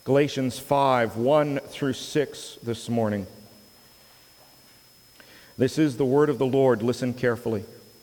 Galatians 5, 1 through 6 this morning. This is the word of the Lord. Listen carefully.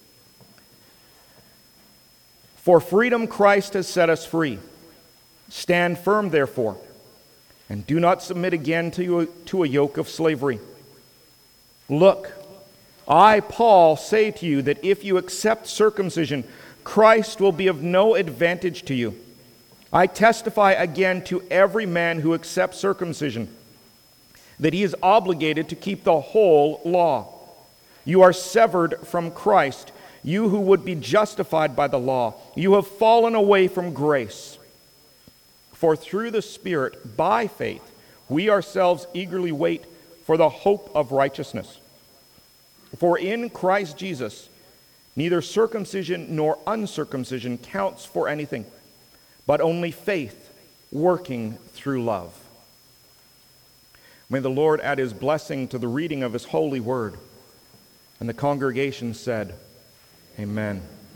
For freedom Christ has set us free. Stand firm, therefore, and do not submit again to a yoke of slavery. Look, I, Paul, say to you that if you accept circumcision, Christ will be of no advantage to you. I testify again to every man who accepts circumcision that he is obligated to keep the whole law. You are severed from Christ, you who would be justified by the law. You have fallen away from grace. For through the Spirit, by faith, we ourselves eagerly wait for the hope of righteousness. For in Christ Jesus, neither circumcision nor uncircumcision counts for anything, but only faith working through love. May the Lord add his blessing to the reading of his holy word. And the congregation said, Amen.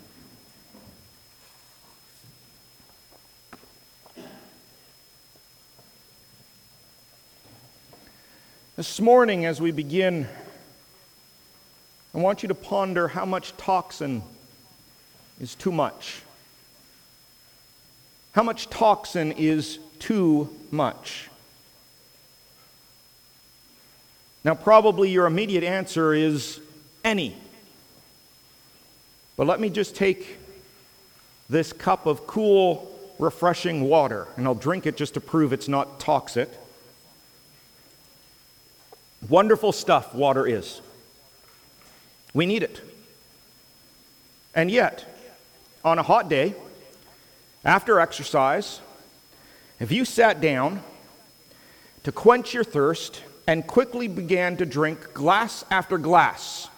This morning, as we begin, I want you to ponder how much toxin is too much. How much toxin is too much? Now, probably your immediate answer is any. But let me just take this cup of cool, refreshing water, and I'll drink it just to prove it's not toxic. Wonderful stuff water is. We need it. And yet, on a hot day, after exercise, if you sat down to quench your thirst and quickly began to drink glass after glass,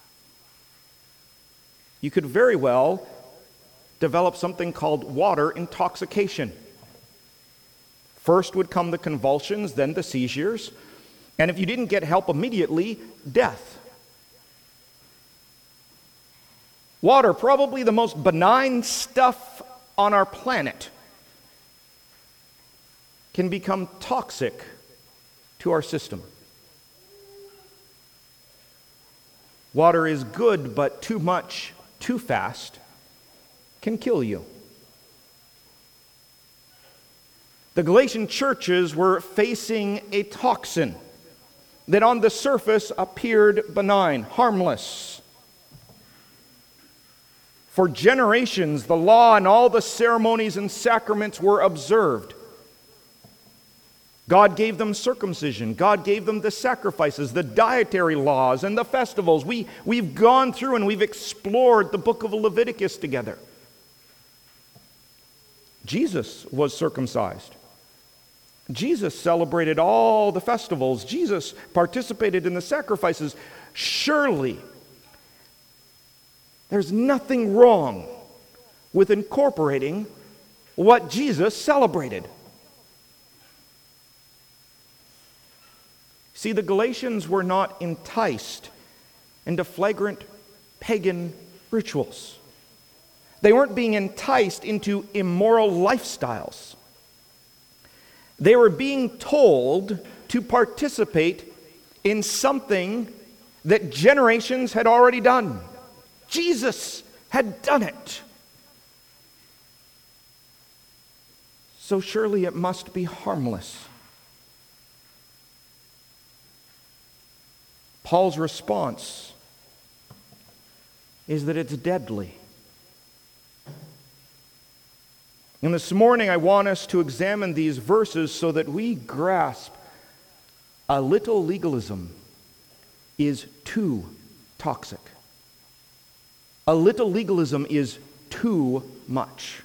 you could very well develop something called water intoxication. First would come the convulsions, then the seizures, and if you didn't get help immediately, death. Water, probably the most benign stuff on our planet, can become toxic to our system. Water is good, but too much, too fast, can kill you. The Galatian churches were facing a toxin that on the surface appeared benign, harmless. For generations, the law and all the ceremonies and sacraments were observed. God gave them circumcision. God gave them the sacrifices, the dietary laws, and the festivals. We've gone through and we've explored the book of Leviticus together. Jesus was circumcised. Jesus celebrated all the festivals. Jesus participated in the sacrifices. Surely, there's nothing wrong with incorporating what Jesus celebrated. See, the Galatians were not enticed into flagrant pagan rituals. They weren't being enticed into immoral lifestyles. They were being told to participate in something that generations had already done. Jesus had done it. So surely it must be harmless. Paul's response is that it's deadly. And this morning I want us to examine these verses so that we grasp a little legalism is too toxic. A little legalism is too much.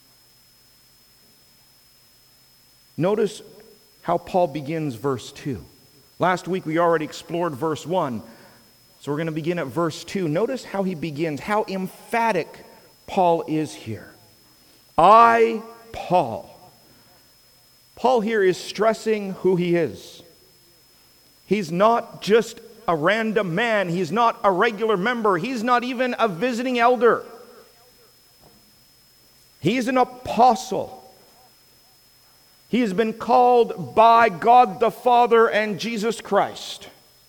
Notice how Paul begins verse 2. Last week we already explored verse 1, so we're going to begin at verse 2. Notice how he begins, how emphatic Paul is here. I, Paul. Paul here is stressing who he is. He's not just a random man. He's not a regular member. He's not even a visiting elder. He's an apostle. He has been called by God the Father and Jesus Christ.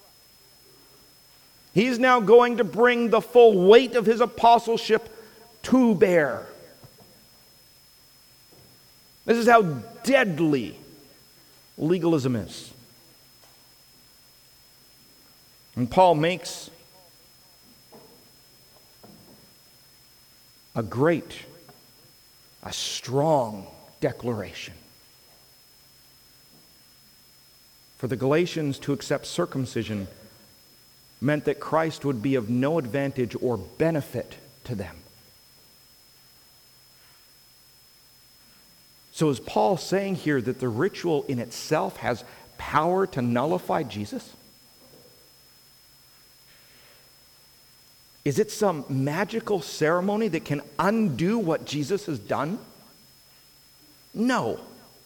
He's now going to bring the full weight of his apostleship to bear. This is how deadly legalism is. And Paul makes a strong declaration. For the Galatians to accept circumcision meant that Christ would be of no advantage or benefit to them. So is Paul saying here that the ritual in itself has power to nullify Jesus? Is it some magical ceremony that can undo what Jesus has done? No.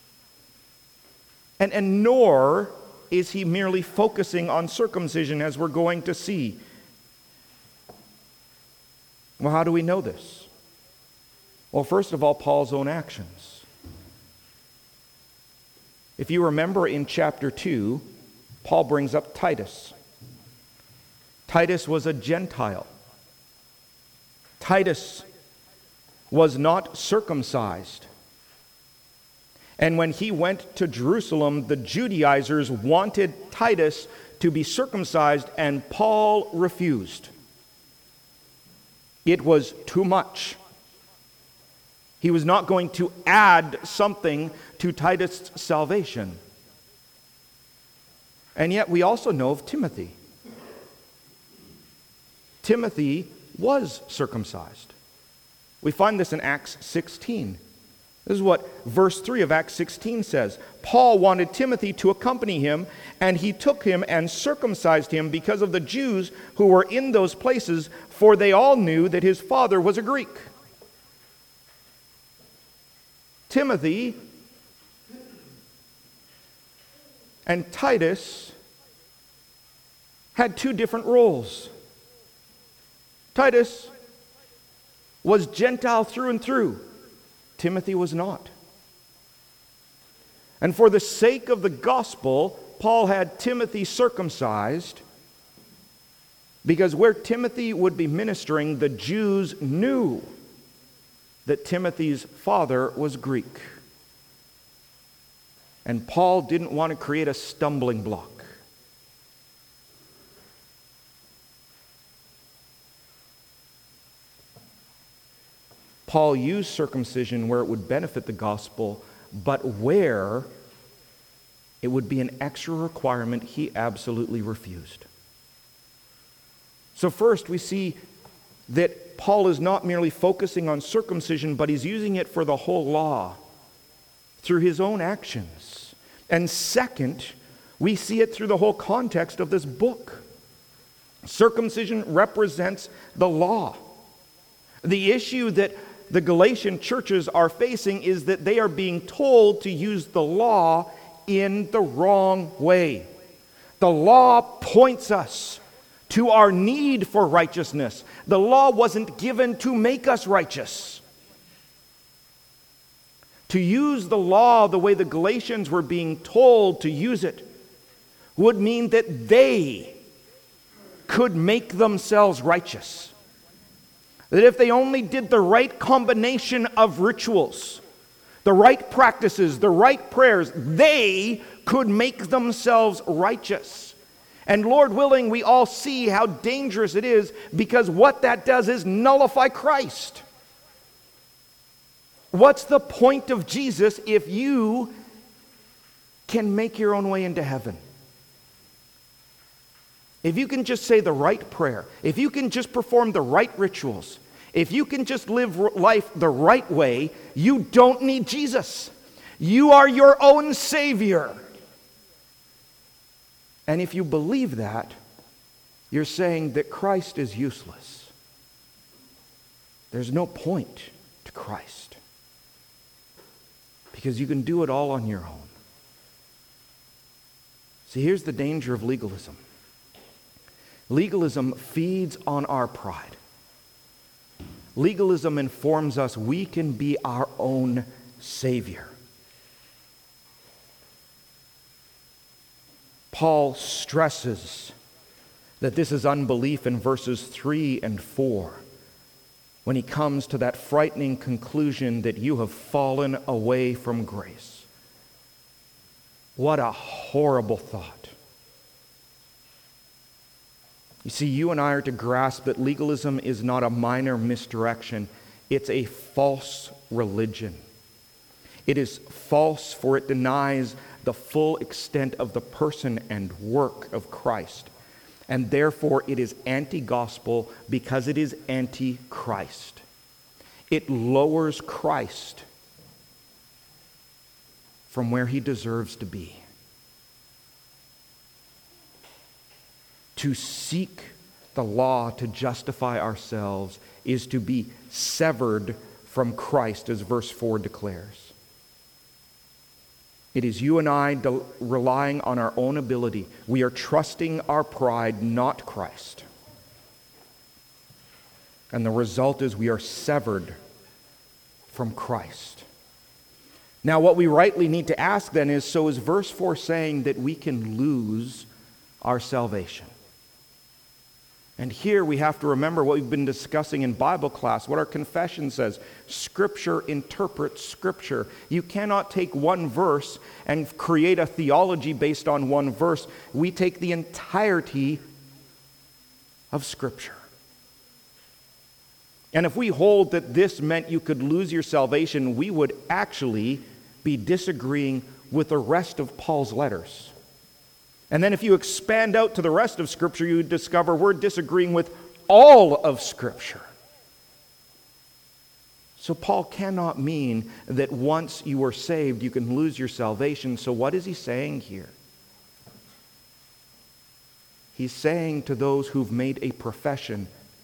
And nor is he merely focusing on circumcision, as we're going to see. Well, how do we know this? Well, first of all, Paul's own actions. If you remember in chapter 2, Paul brings up Titus. Titus was a Gentile. Titus was not circumcised. And when he went to Jerusalem, the Judaizers wanted Titus to be circumcised, and Paul refused. It was too much. He was not going to add something to Titus' salvation. And yet we also know of Timothy. Timothy was circumcised. We find this in Acts 16. This is what verse 3 of Acts 16 says. Paul wanted Timothy to accompany him, and he took him and circumcised him because of the Jews who were in those places, for they all knew that his father was a Greek. Timothy and Titus had two different roles. Titus was Gentile through and through. Timothy was not. And for the sake of the gospel, Paul had Timothy circumcised, because where Timothy would be ministering, the Jews knew that Timothy's father was Greek. And Paul didn't want to create a stumbling block. Paul used circumcision where it would benefit the gospel, but where it would be an extra requirement, he absolutely refused. So first we see that Paul is not merely focusing on circumcision, but he's using it for the whole law through his own actions. And second, we see it through the whole context of this book. Circumcision represents the law. The issue that the Galatian churches are facing is that they are being told to use the law in the wrong way. The law points us to our need for righteousness. The law wasn't given to make us righteous. To use the law the way the Galatians were being told to use it would mean that they could make themselves righteous. That if they only did the right combination of rituals, the right practices, the right prayers, they could make themselves righteous. And Lord willing, we all see how dangerous it is, because what that does is nullify Christ. What's the point of Jesus if you can make your own way into heaven? If you can just say the right prayer, if you can just perform the right rituals, if you can just live life the right way, you don't need Jesus. You are your own Savior. And if you believe that, you're saying that Christ is useless. There's no point to Christ, because you can do it all on your own. See, here's the danger of legalism. Legalism feeds on our pride. Legalism informs us we can be our own Savior. Paul stresses that this is unbelief in verses 3 and 4 when he comes to that frightening conclusion that you have fallen away from grace. What a horrible thought. You see, you and I are to grasp that legalism is not a minor misdirection. It's a false religion. It is false, for it denies the full extent of the person and work of Christ. And therefore it is anti-gospel because it is anti-Christ. It lowers Christ from where he deserves to be. To seek the law to justify ourselves is to be severed from Christ, as verse 4 declares. It is you and I relying on our own ability. We are trusting our pride, not Christ. And the result is we are severed from Christ. Now, what we rightly need to ask then is, so is verse 4 saying that we can lose our salvation? And here we have to remember what we've been discussing in Bible class, what our confession says. Scripture interprets Scripture. You cannot take one verse and create a theology based on one verse. We take the entirety of Scripture. And if we hold that this meant you could lose your salvation, we would actually be disagreeing with the rest of Paul's letters. And then if you expand out to the rest of Scripture, you discover we're disagreeing with all of Scripture. So Paul cannot mean that once you are saved, you can lose your salvation. So what is he saying here? He's saying to those who've made a profession,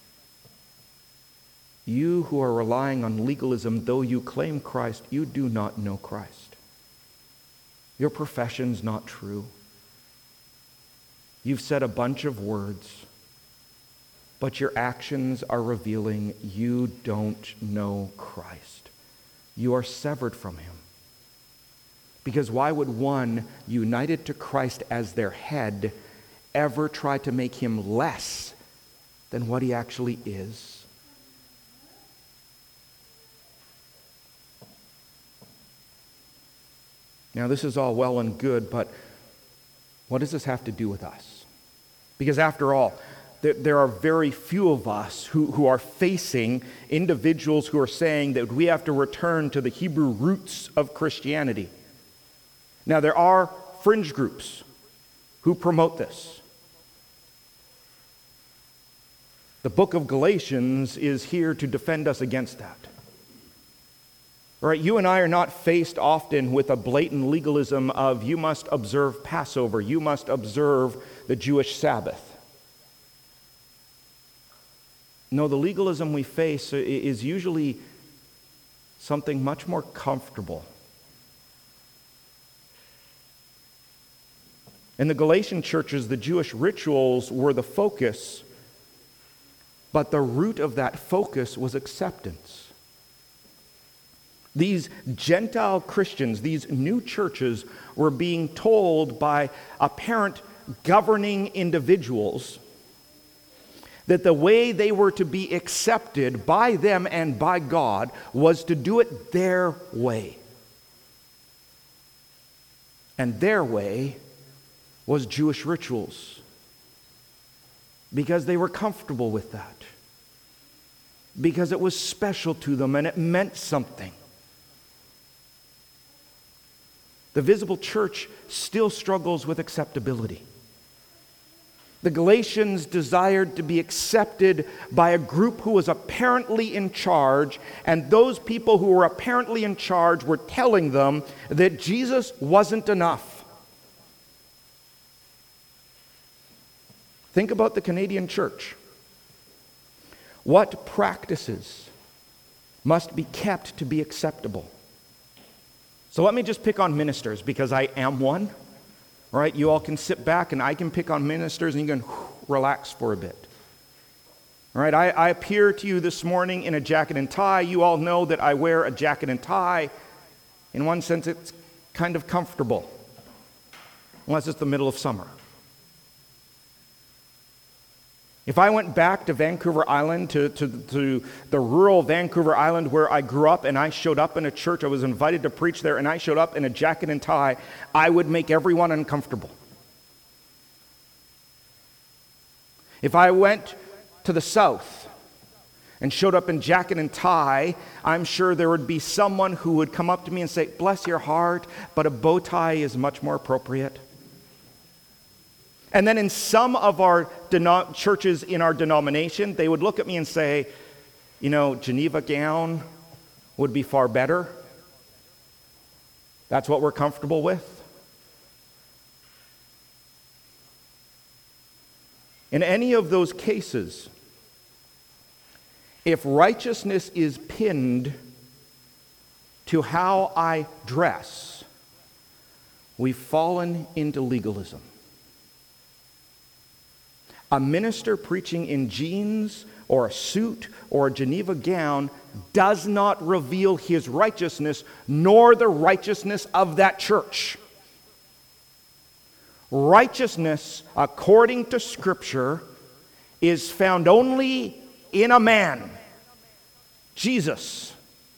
you who are relying on legalism, though you claim Christ, you do not know Christ. Your profession's not true. You've said a bunch of words, but your actions are revealing you don't know Christ. You are severed from him. Because why would one united to Christ as their head ever try to make him less than what he actually is? Now, this is all well and good, but what does this have to do with us? Because after all, there are very few of us who are facing individuals who are saying that we have to return to the Hebrew roots of Christianity. Now, there are fringe groups who promote this. The book of Galatians is here to defend us against that. All right, you and I are not faced often with a blatant legalism of you must observe Passover, you must observe the Jewish Sabbath. No, the legalism we face is usually something much more comfortable. In the Galatian churches, the Jewish rituals were the focus, but the root of that focus was acceptance. These Gentile Christians, these new churches, were being told by apparent governing individuals that the way they were to be accepted by them and by God was to do it their way. And their way was Jewish rituals, because they were comfortable with that, because it was special to them and it meant something. The visible church still struggles with acceptability. The Galatians desired to be accepted by a group who was apparently in charge, and those people who were apparently in charge were telling them that Jesus wasn't enough. Think about the Canadian church. What practices must be kept to be acceptable? So let me just pick on ministers, because I am one. All right, you all can sit back and I can pick on ministers and you can relax for a bit. All right, I appear to you this morning in a jacket and tie. You all know that I wear a jacket and tie. In one sense, it's kind of comfortable, unless it's the middle of summer. If I went back to Vancouver Island, to the rural Vancouver Island where I grew up, and I showed up in a church, I was invited to preach there, and I showed up in a jacket and tie, I would make everyone uncomfortable. If I went to the South and showed up in jacket and tie, I'm sure there would be someone who would come up to me and say, "Bless your heart, but a bow tie is much more appropriate." And then in some of our churches in our denomination, they would look at me and say, Geneva gown would be far better. That's what we're comfortable with. In any of those cases, if righteousness is pinned to how I dress, we've fallen into legalism. A minister preaching in jeans or a suit or a Geneva gown does not reveal his righteousness, nor the righteousness of that church. Righteousness, according to Scripture, is found only in a man, Jesus.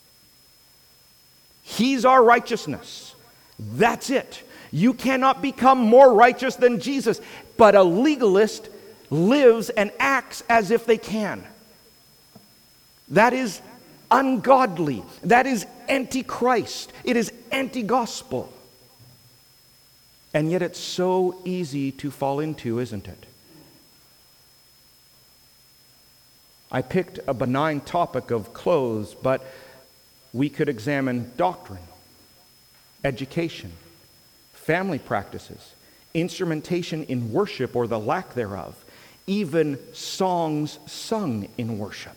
He's our righteousness. That's it. You cannot become more righteous than Jesus. But a legalist lives and acts as if they can. That is ungodly. That is anti-Christ. It is anti-gospel. And yet it's so easy to fall into, isn't it? I picked a benign topic of clothes, but we could examine doctrine, education, family practices, instrumentation in worship or the lack thereof, even songs sung in worship.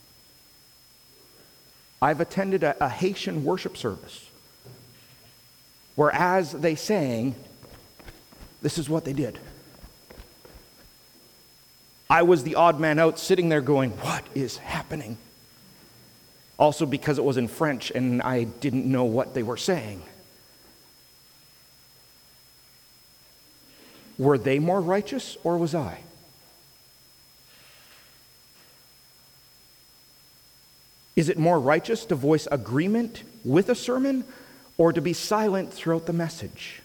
I've attended a Haitian worship service where as they sang, this is what they did. I was the odd man out sitting there going, what is happening? Also because it was in French and I didn't know what they were saying. Were they more righteous or was I? Is it more righteous to voice agreement with a sermon or to be silent throughout the message?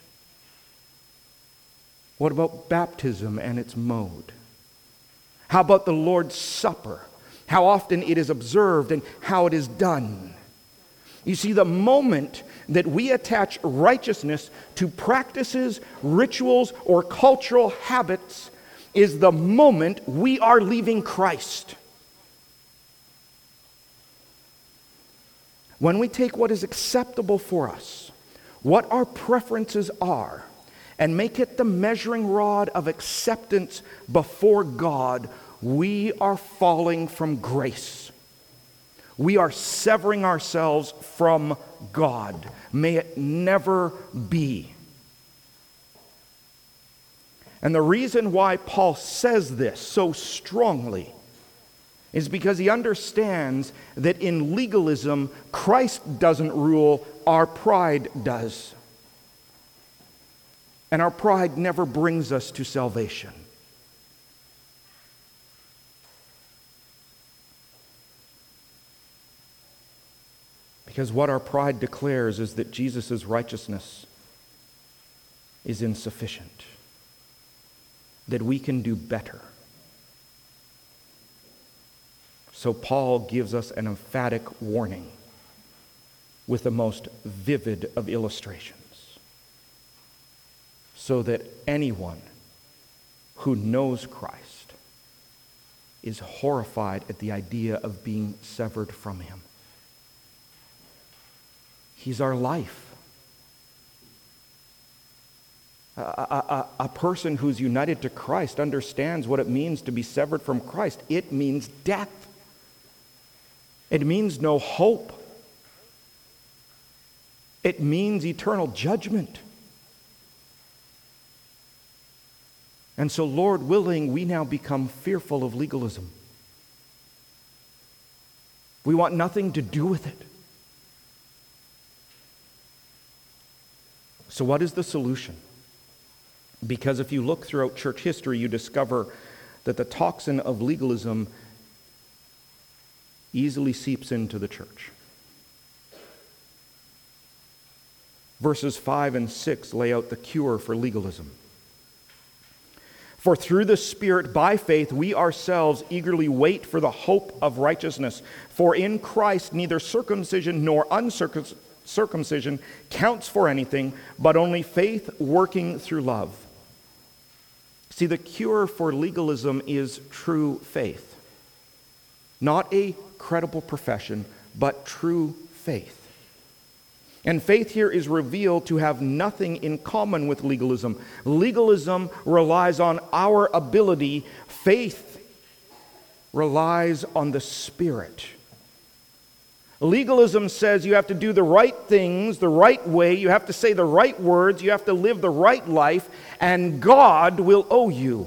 What about baptism and its mode? How about the Lord's Supper? How often it is observed and how it is done? You see, the moment that we attach righteousness to practices, rituals, or cultural habits is the moment we are leaving Christ. When we take what is acceptable for us, what our preferences are, and make it the measuring rod of acceptance before God, we are falling from grace. We are severing ourselves from God. May it never be. And the reason why Paul says this so strongly is because he understands that in legalism, Christ doesn't rule, our pride does. And our pride never brings us to salvation. Because what our pride declares is that Jesus' righteousness is insufficient, that we can do better. So Paul gives us an emphatic warning with the most vivid of illustrations, so that anyone who knows Christ is horrified at the idea of being severed from him. He's our life. A person who's united to Christ understands what it means to be severed from Christ. It means death. It means no hope. It means eternal judgment. And so, Lord willing, we now become fearful of legalism. We want nothing to do with it. So what is the solution? Because if you look throughout church history, you discover that the toxin of legalism easily seeps into the church. Verses 5 and 6 lay out the cure for legalism. For through the Spirit, by faith, we ourselves eagerly wait for the hope of righteousness. For in Christ neither circumcision nor uncircumcision counts for anything, but only faith working through love. See, the cure for legalism is true faith. Not a credible profession, but true faith. And faith here is revealed to have nothing in common with legalism. Legalism relies on our ability. Faith relies on the Spirit. Legalism says you have to do the right things the right way, you have to say the right words, you have to live the right life, and God will owe you.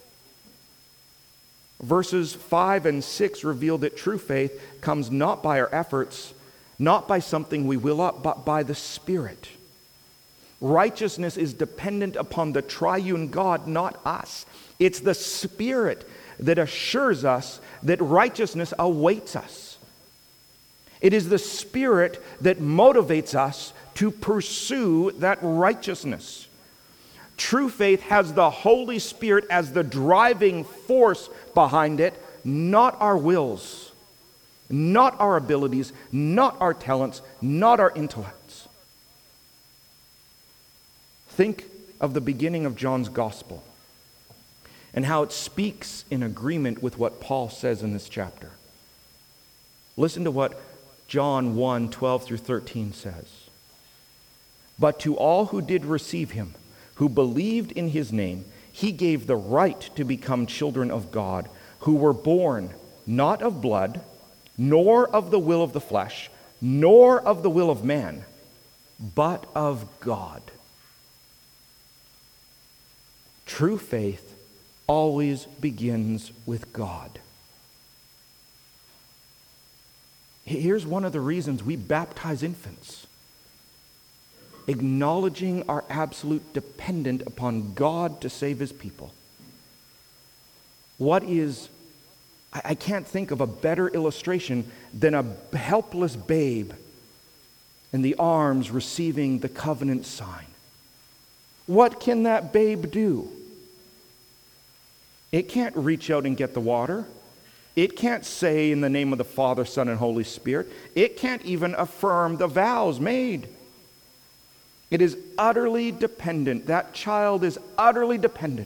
Verses 5 and 6 reveal that true faith comes not by our efforts, not by something we will up, but by the Spirit. Righteousness is dependent upon the triune God, not us. It's the Spirit that assures us that righteousness awaits us. It is the Spirit that motivates us to pursue that righteousness. True faith has the Holy Spirit as the driving force behind it, not our wills, not our abilities, not our talents, not our intellects. Think of the beginning of John's Gospel and how it speaks in agreement with what Paul says in this chapter. Listen to what John 1:12 through 13 says. But to all who did receive him, who believed in his name, he gave the right to become children of God, who were born not of blood, nor of the will of the flesh, nor of the will of man, but of God. True faith always begins with God. Here's one of the reasons we baptize infants. Acknowledging our absolute dependence upon God to save his people. I can't think of a better illustration than a helpless babe in the arms receiving the covenant sign. What can that babe do? It can't reach out and get the water. It can't say in the name of the Father, Son, and Holy Spirit. It can't even affirm the vows made. It is utterly dependent. That child is utterly dependent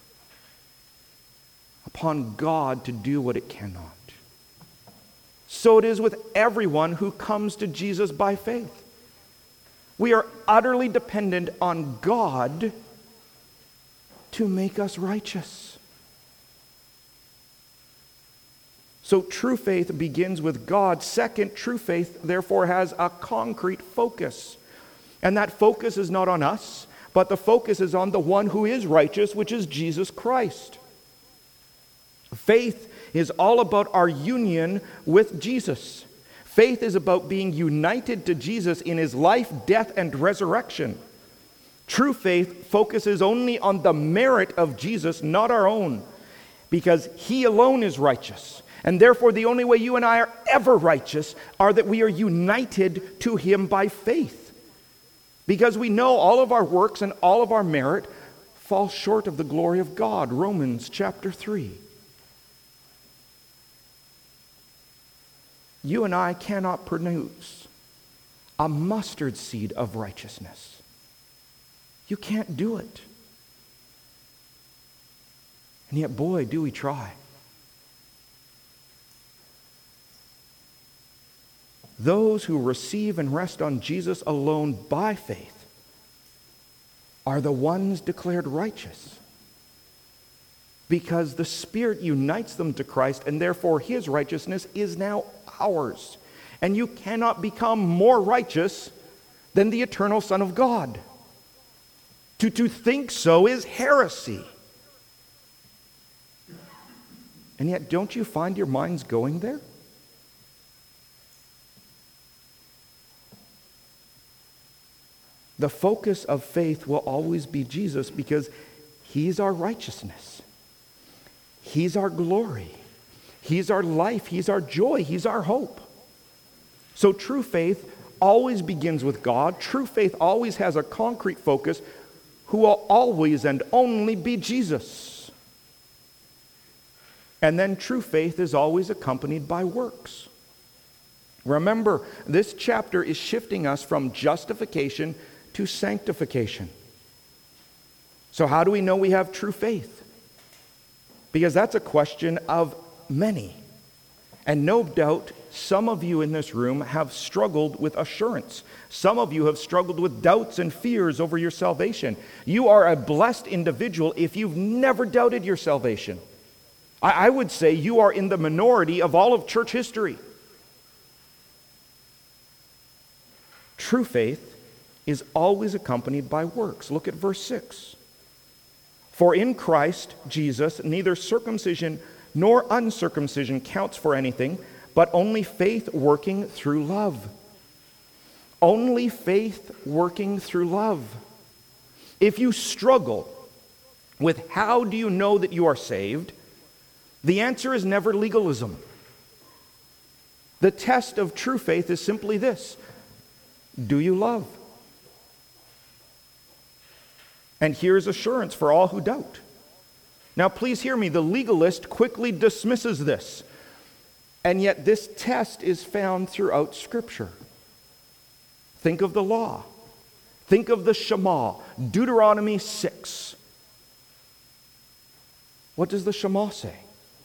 upon God to do what it cannot. So it is with everyone who comes to Jesus by faith. We are utterly dependent on God to make us righteous. So true faith begins with God. Second, true faith therefore has a concrete focus. And that focus is not on us, but the focus is on the one who is righteous, which is Jesus Christ. Faith is all about our union with Jesus. Faith is about being united to Jesus in his life, death, and resurrection. True faith focuses only on the merit of Jesus, not our own, because he alone is righteous. And therefore, the only way you and I are ever righteous are that we are united to him by faith. Because we know all of our works and all of our merit fall short of the glory of God. Romans chapter 3. You and I cannot produce a mustard seed of righteousness. You can't do it. And yet, boy, do we try. Those who receive and rest on Jesus alone by faith are the ones declared righteous, because the Spirit unites them to Christ, and therefore his righteousness is now ours. And you cannot become more righteous than the eternal Son of God. To think so is heresy. And yet, don't you find your minds going there? The focus of faith will always be Jesus, because he's our righteousness. He's our glory. He's our life. He's our joy. He's our hope. So true faith always begins with God. True faith always has a concrete focus, who will always and only be Jesus. And then true faith is always accompanied by works. Remember, this chapter is shifting us from justification to sanctification. So how do we know we have true faith? Because that's a question of many. And no doubt, some of you in this room have struggled with assurance. Some of you have struggled with doubts and fears over your salvation. You are a blessed individual if you've never doubted your salvation. I would say you are in the minority of all of church history. True faith is always accompanied by works. Look at verse 6. For in Christ Jesus, neither circumcision nor uncircumcision counts for anything, but only faith working through love. Only faith working through love. If you struggle with how do you know that you are saved, the answer is never legalism. The test of true faith is simply this: do you love? And here's assurance for all who doubt. Now please hear me, the legalist quickly dismisses this. And yet this test is found throughout Scripture. Think of the law. Think of the Shema, Deuteronomy 6. What does the Shema say?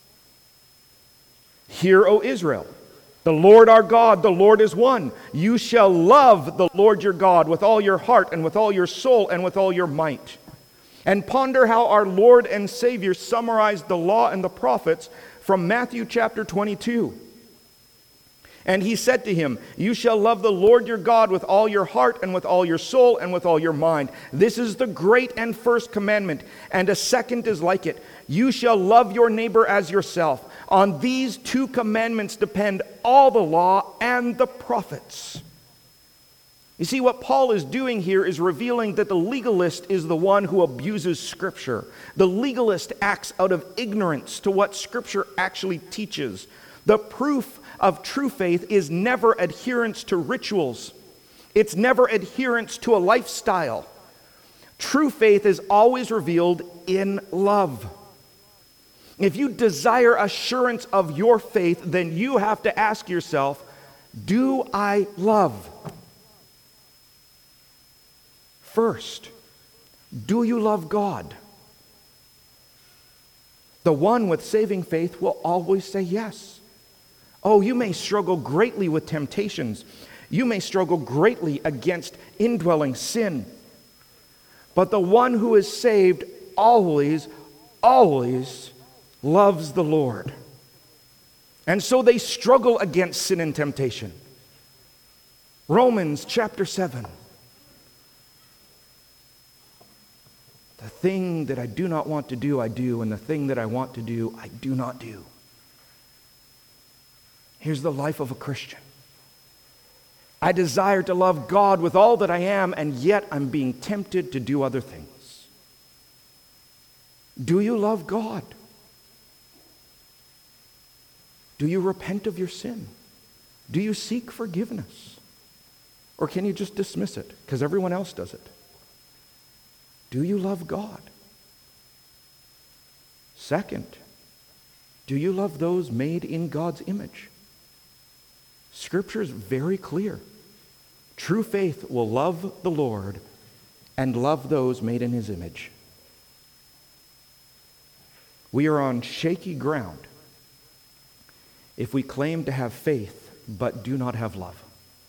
Hear, O Israel, the Lord our God, the Lord is one. You shall love the Lord your God with all your heart and with all your soul and with all your might. And ponder how our Lord and Savior summarized the law and the prophets from Matthew chapter 22. And he said to him, you shall love the Lord your God with all your heart and with all your soul and with all your mind. This is the great and first commandment, and a second is like it. You shall love your neighbor as yourself. On these two commandments depend all the law and the prophets. You see, what Paul is doing here is revealing that the legalist is the one who abuses Scripture. The legalist acts out of ignorance to what Scripture actually teaches. The proof of true faith is never adherence to rituals. It's never adherence to a lifestyle. True faith is always revealed in love. If you desire assurance of your faith, then you have to ask yourself, do I love? First, do you love God? The one with saving faith will always say yes. Oh, you may struggle greatly with temptations. You may struggle greatly against indwelling sin. But the one who is saved always loves the Lord. And so they struggle against sin and temptation. Romans chapter 7. The thing that I do not want to do, I do, and the thing that I want to do, I do not do. Here's the life of a Christian. I desire to love God with all that I am, and yet I'm being tempted to do other things. Do you love God? Do you repent of your sin? Do you seek forgiveness? Or can you just dismiss it because everyone else does it? Do you love God? Second, do you love those made in God's image? Scripture is very clear. True faith will love the Lord and love those made in His image. We are on shaky ground if we claim to have faith but do not have love.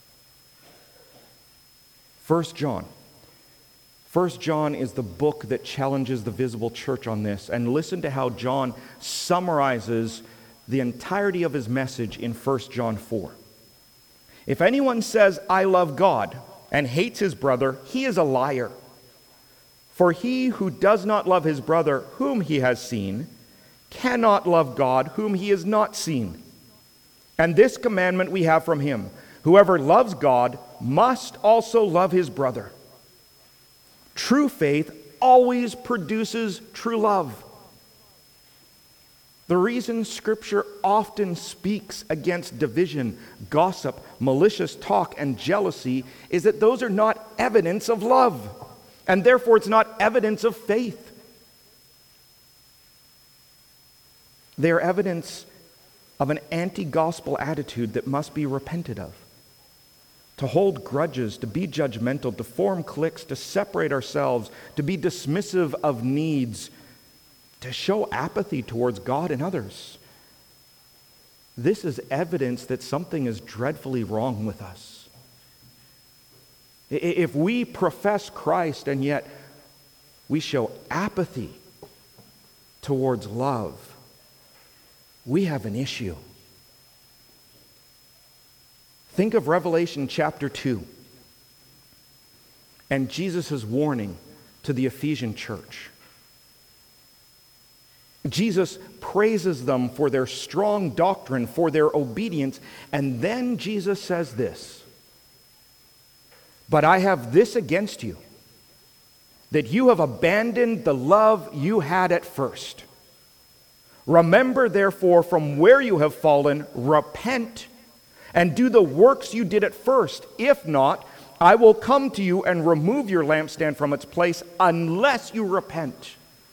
1 John. 1 John is the book that challenges the visible church on this. And listen to how John summarizes the entirety of his message in 1 John 4. If anyone says, I love God, and hates his brother, he is a liar. For he who does not love his brother whom he has seen cannot love God whom he has not seen. And this commandment we have from him: whoever loves God must also love his brother. True faith always produces true love. The reason Scripture often speaks against division, gossip, malicious talk, and jealousy is that those are not evidence of love, and therefore it's not evidence of faith. They are evidence of an anti-gospel attitude that must be repented of. To hold grudges, to be judgmental, to form cliques, to separate ourselves, to be dismissive of needs, to show apathy towards God and others. This is evidence that something is dreadfully wrong with us. If we profess Christ and yet we show apathy towards love, we have an issue. Think of Revelation chapter 2 and Jesus' warning to the Ephesian church. Jesus praises them for their strong doctrine, for their obedience, and then Jesus says this, "But I have this against you, that you have abandoned the love you had at first. Remember, therefore, from where you have fallen, repent, and do the works you did at first. If not, I will come to you and remove your lampstand from its place unless you repent."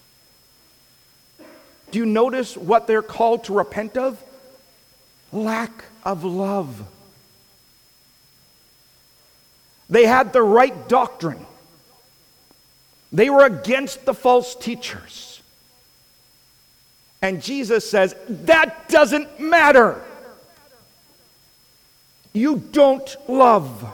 Do you notice what they're called to repent of? Lack of love. They had the right doctrine. They were against the false teachers. And Jesus says, that doesn't matter. You don't love.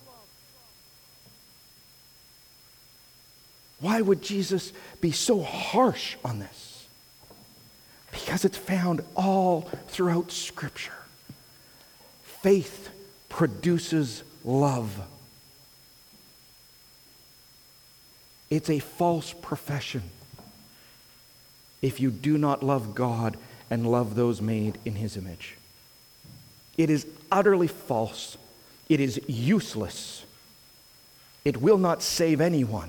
Why would Jesus be so harsh on this? Because it's found all throughout Scripture. Faith produces love. It's a false profession if you do not love God and love those made in His image. It is utterly false. It is useless. It will not save anyone.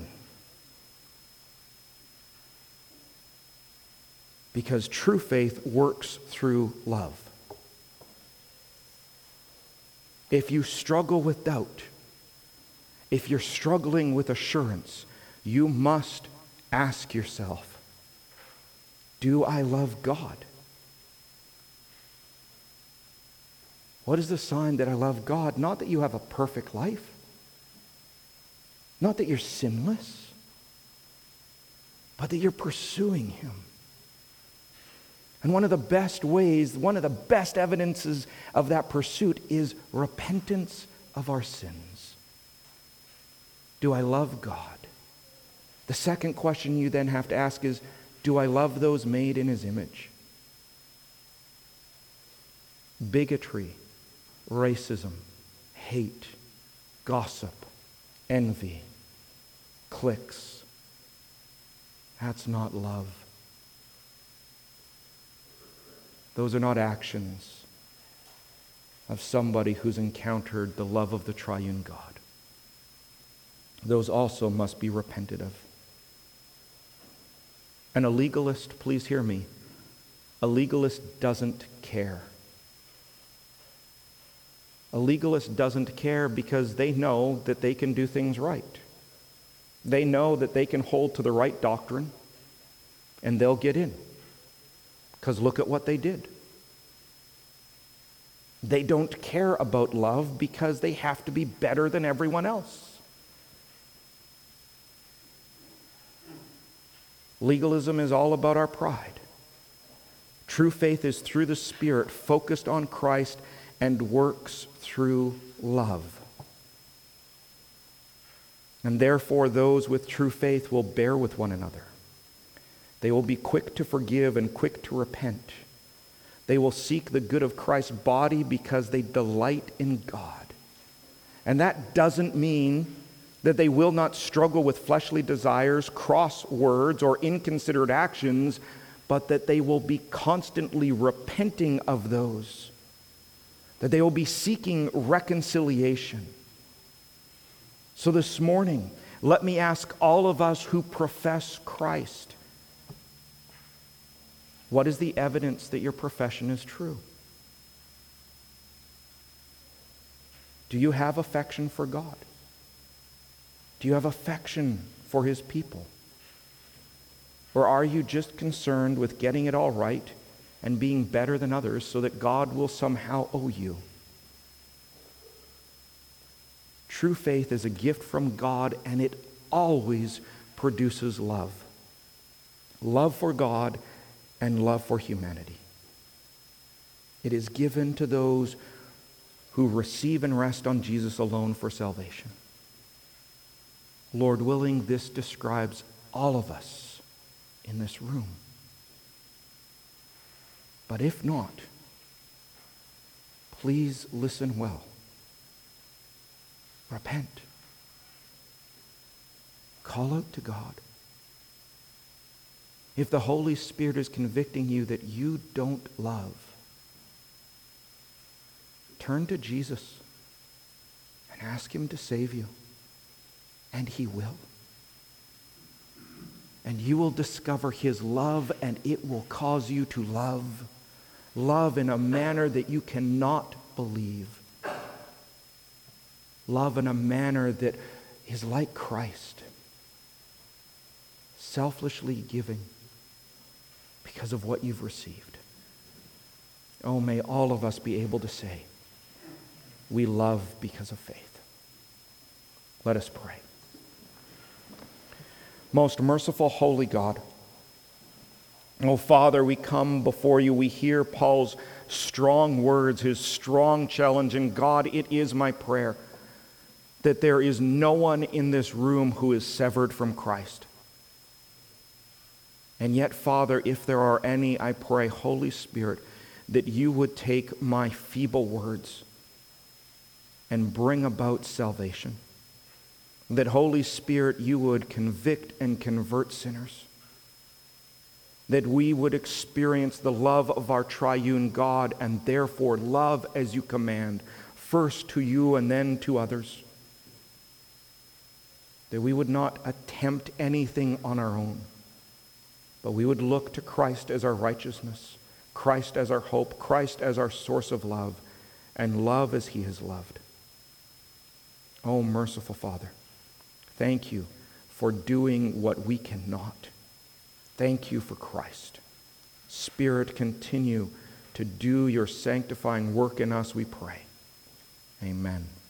Because true faith works through love. If you struggle with doubt, if you're struggling with assurance, you must ask yourself, do I love God? What is the sign that I love God? Not that you have a perfect life, not that you're sinless, but that you're pursuing Him. And one of the best ways, one of the best evidences of that pursuit is repentance of our sins. Do I love God? The second question you then have to ask is, do I love those made in His image? Bigotry, racism, hate, gossip, envy, cliques. That's not love. Those are not actions of somebody who's encountered the love of the triune God. Those also must be repented of. And a legalist, please hear me, a legalist doesn't care. A legalist doesn't care because they know that they can do things right. They know that they can hold to the right doctrine and they'll get in. Because look at what they did. They don't care about love because they have to be better than everyone else. Legalism is all about our pride. True faith is through the Spirit, focused on Christ, and works through love. And therefore, those with true faith will bear with one another. They will be quick to forgive and quick to repent. They will seek the good of Christ's body because they delight in God. And that doesn't mean that they will not struggle with fleshly desires, cross words, or inconsiderate actions, but that they will be constantly repenting of those. That they will be seeking reconciliation. So this morning, let me ask all of us who profess Christ, What is the evidence that your profession is true? Do you have affection for God? Do you have affection for His people? Or are you just concerned with getting it all right and being better than others so that God will somehow owe you? True faith is a gift from God, and it always produces love. Love for God and love for humanity. It is given to those who receive and rest on Jesus alone for salvation. Lord willing, this describes all of us in this room. But if not, please listen well. Repent. Call out to God. If the Holy Spirit is convicting you that you don't love, turn to Jesus and ask Him to save you. And He will. And you will discover His love, and it will cause you to love. Love in a manner that you cannot believe. Love in a manner that is like Christ. Selflessly giving because of what you've received. Oh, may all of us be able to say, we love because of faith. Let us pray. Most merciful, holy God, oh Father, we come before you. We hear Paul's strong words, his strong challenge. And God, it is my prayer that there is no one in this room who is severed from Christ. And yet, Father, if there are any, I pray, Holy Spirit, that you would take my feeble words and bring about salvation. That, Holy Spirit, you would convict and convert sinners. That we would experience the love of our triune God and therefore love as you command, first to you and then to others. That we would not attempt anything on our own, but we would look to Christ as our righteousness, Christ as our hope, Christ as our source of love, and love as He has loved. Oh, merciful Father, thank you for doing what we cannot. Thank you for Christ. Spirit, continue to do your sanctifying work in us, we pray. Amen.